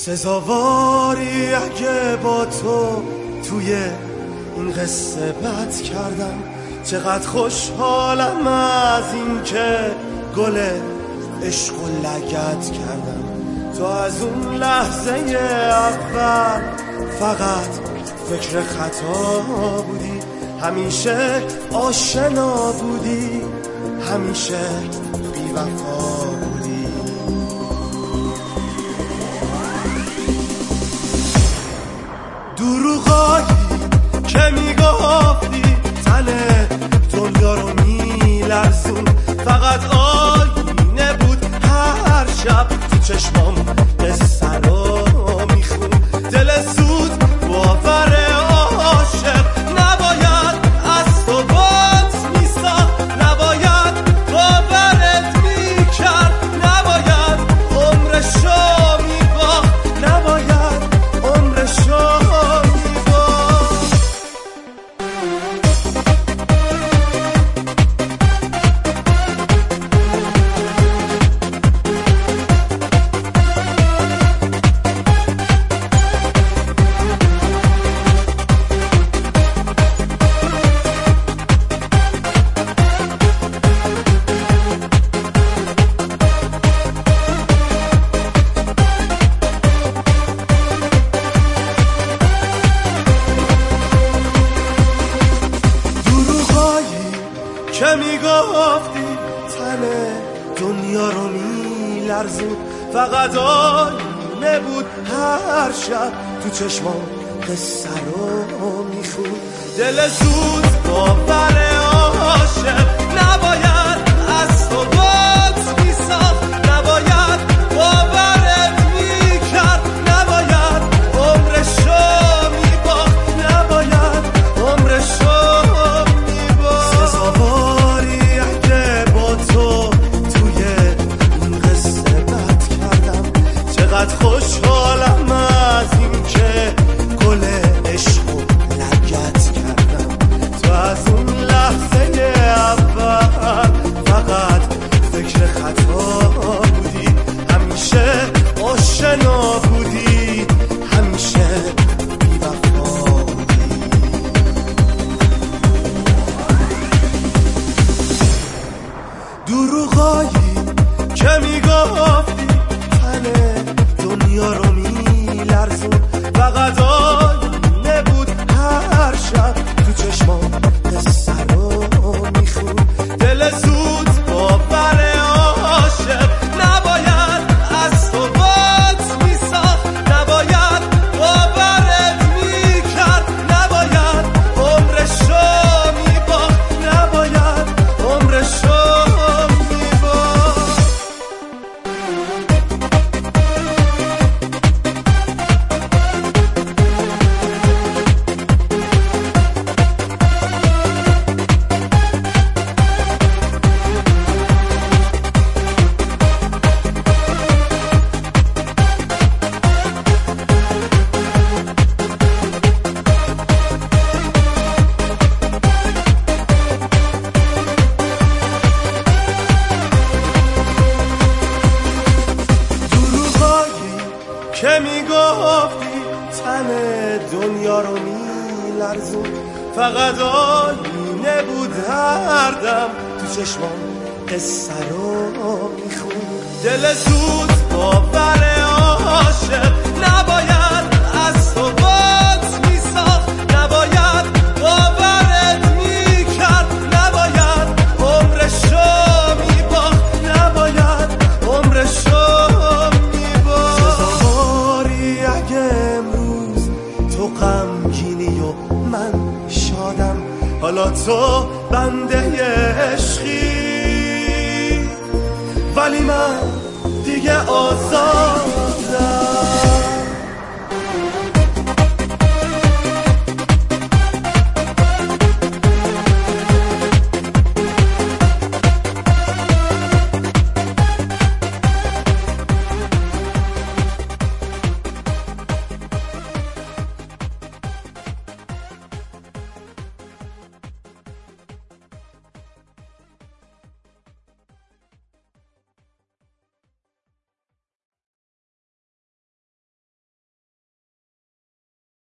سزاواری اگه با تو توی این قصه بد کردم. چقدر خوشحالم از این که گل عشق و لگد کردم. تو از اون لحظه اول فقط فکر خطا بودی، همیشه آشنا بودی، همیشه بی وفا بودی. دروغایی که میگفتی تن دنیا رو میلرزون، فقط آینه بود هر شب تو چشمام قصه رو میخون. دل زود باور عاشق نباید از تو بات میساخت، نباید باورت میکرد، نباید عمرشو میباخت، نباید عمرشو که میگفتی تن دنیا رو میلرزون، فقط آینه بود هر شب تو چشمام قصه رو میخون. دل زود باور عاشق نباید از تو بات میساخت، نباید باورت میکرد، نباید عمرشو میباخت، نباید عمرشو خوشحالم از این که گل عشق و لگد کردم. تو از اون لحظه اول فقط فکر خطا بودی، همیشه آشنا بودی، همیشه بی وفا بودی. دروغایی که میگفتی دنیا رو میلرزون، فقط آینه بود هر شب تو چشمام قصه رو میخون. دل زود باور عاشق نباید از تو بات میساخت، نباید باورت میکرد، نباید عمرشو میباخت، نباید عمرشو که میگفتی تن دنیا رو میلرزون، فقط آینه بود هر دم تو چشمام قصه رو میخون. دل زود باور عاشق نباید از تو بات میساخت، نباید باورت میکرد، نباید عمرشو میباخت، نباید عمرشو غمگینی و من شادم. حالا تو بنده عشقی ولی من دیگه آزاد.